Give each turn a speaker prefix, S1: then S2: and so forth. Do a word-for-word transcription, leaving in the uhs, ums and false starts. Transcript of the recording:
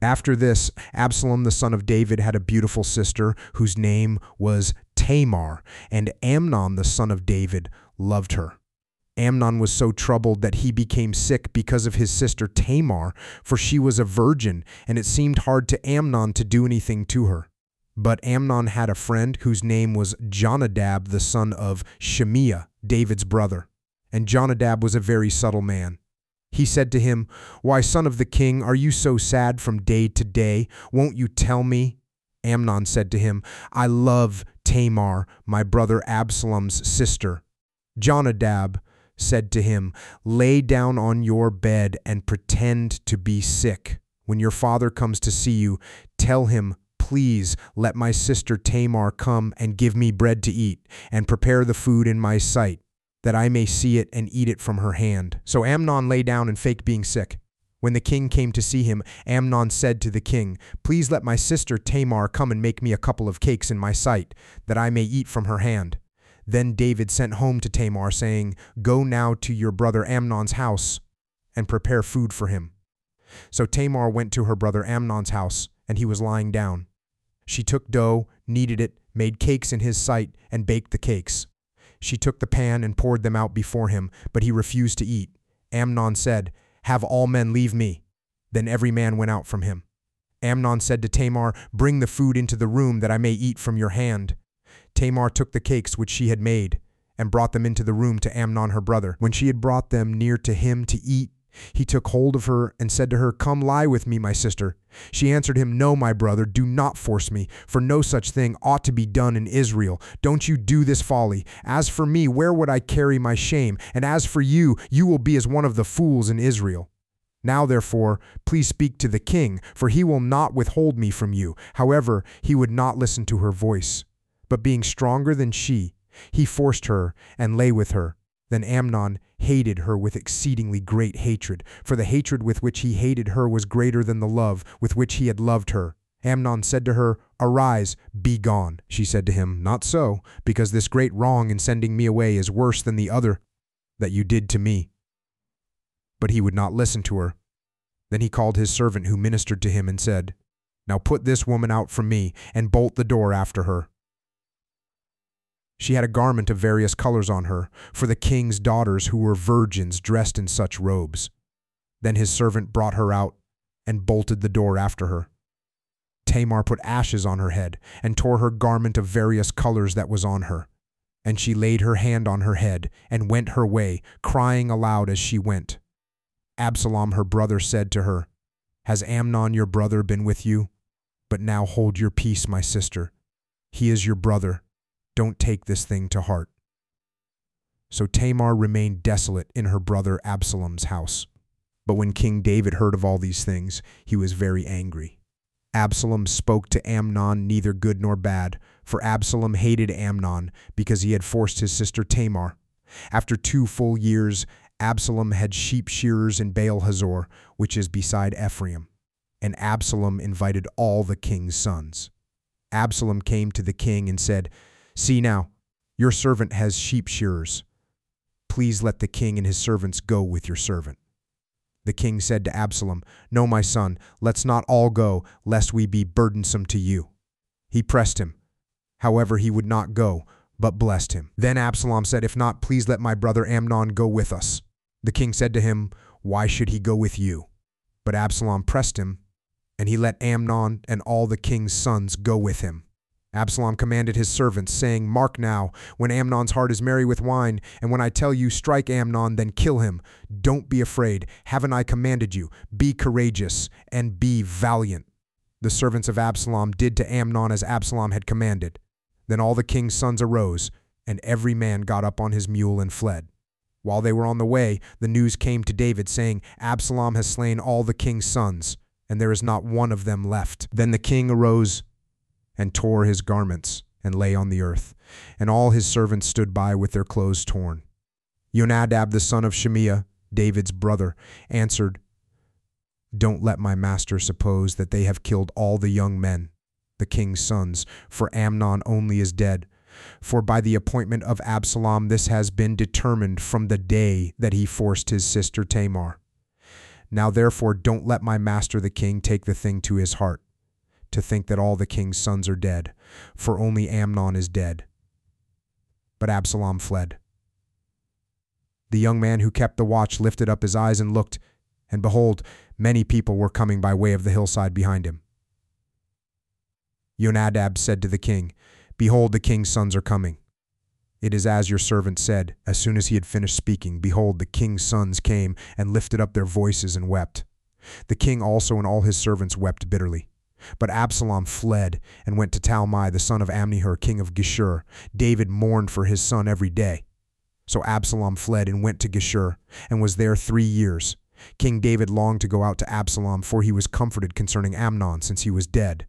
S1: After this, Absalom the son of David had a beautiful sister whose name was Tamar, and Amnon the son of David loved her. Amnon was so troubled that he became sick because of his sister Tamar, for she was a virgin, and it seemed hard to Amnon to do anything to her. But Amnon had a friend whose name was Jonadab the son of Shimeah, David's brother. And Jonadab was a very subtle man. He said to him, "Why, son of the king, are you so sad from day to day? Won't you tell me?" Amnon said to him, "I love Tamar, my brother Absalom's sister." Jonadab said to him, "Lay down on your bed and pretend to be sick. When your father comes to see you, tell him, 'Please let my sister Tamar come and give me bread to eat, and prepare the food in my sight, that I may see it and eat it from her hand.'" So Amnon lay down and faked being sick. When the king came to see him, Amnon said to the king, "Please let my sister Tamar come and make me a couple of cakes in my sight, that I may eat from her hand." Then David sent home to Tamar, saying, "Go now to your brother Amnon's house and prepare food for him." So Tamar went to her brother Amnon's house, and he was lying down. She took dough, kneaded it, made cakes in his sight, and baked the cakes. She took the pan and poured them out before him, but he refused to eat. Amnon said, "Have all men leave me." Then every man went out from him. Amnon said to Tamar, "Bring the food into the room, that I may eat from your hand." Tamar took the cakes which she had made, and brought them into the room to Amnon her brother. When she had brought them near to him to eat, he took hold of her and said to her, "Come lie with me, my sister." She answered him, "No, my brother, do not force me, for no such thing ought to be done in Israel. Don't you do this folly. As for me, where would I carry my shame? And as for you, you will be as one of the fools in Israel. Now, therefore, please speak to the king, for he will not withhold me from you." However, he would not listen to her voice. But being stronger than she, he forced her and lay with her. Then Amnon hated her with exceedingly great hatred, for the hatred with which he hated her was greater than the love with which he had loved her. Amnon said to her, "Arise, be gone." She said to him, "Not so, because this great wrong in sending me away is worse than the other that you did to me." But he would not listen to her. Then he called his servant who ministered to him and said, "Now put this woman out from me, and bolt the door after her." She had a garment of various colors on her, for the king's daughters who were virgins dressed in such robes. Then his servant brought her out and bolted the door after her. Tamar put ashes on her head and tore her garment of various colors that was on her. And she laid her hand on her head and went her way, crying aloud as she went. Absalom her brother said to her, "Has Amnon your brother been with you? But now hold your peace, my sister. He is your brother. Don't take this thing to heart." So Tamar remained desolate in her brother Absalom's house. But when King David heard of all these things, he was very angry. Absalom spoke to Amnon neither good nor bad, for Absalom hated Amnon because he had forced his sister Tamar. After two full years, Absalom had sheep shearers in Baal-Hazor, which is beside Ephraim. And Absalom invited all the king's sons. Absalom came to the king and said, "See now, your servant has sheep shearers. Please let the king and his servants go with your servant." The king said to Absalom, "No, my son, let's not all go, lest we be burdensome to you." He pressed him. However, he would not go, but blessed him. Then Absalom said, "If not, please let my brother Amnon go with us." The king said to him, "Why should he go with you?" But Absalom pressed him, and he let Amnon and all the king's sons go with him. Absalom commanded his servants, saying, "Mark now, when Amnon's heart is merry with wine, and when I tell you, strike Amnon, then kill him. Don't be afraid. Haven't I commanded you? Be courageous and be valiant." The servants of Absalom did to Amnon as Absalom had commanded. Then all the king's sons arose, and every man got up on his mule and fled. While they were on the way, the news came to David, saying, "Absalom has slain all the king's sons, and there is not one of them left." Then the king arose and tore his garments and lay on the earth, and all his servants stood by with their clothes torn. Jonadab the son of Shimeah, David's brother, answered, "Don't let my master suppose that they have killed all the young men, the king's sons, for Amnon only is dead. For by the appointment of Absalom this has been determined from the day that he forced his sister Tamar. Now therefore don't let my master the king take the thing to his heart, to think that all the king's sons are dead, for only Amnon is dead." But Absalom fled. The young man who kept the watch lifted up his eyes and looked, and behold, many people were coming by way of the hillside behind him. Jonadab said to the king, "Behold, the king's sons are coming." "It is as your servant said." As soon as he had finished speaking, behold, the king's sons came and lifted up their voices and wept. The king also and all his servants wept bitterly. But Absalom fled and went to Talmai, the son of Amnihur, king of Geshur. David mourned for his son every day. So Absalom fled and went to Geshur, and was there three years. King David longed to go out to Absalom, for he was comforted concerning Amnon, since he was dead.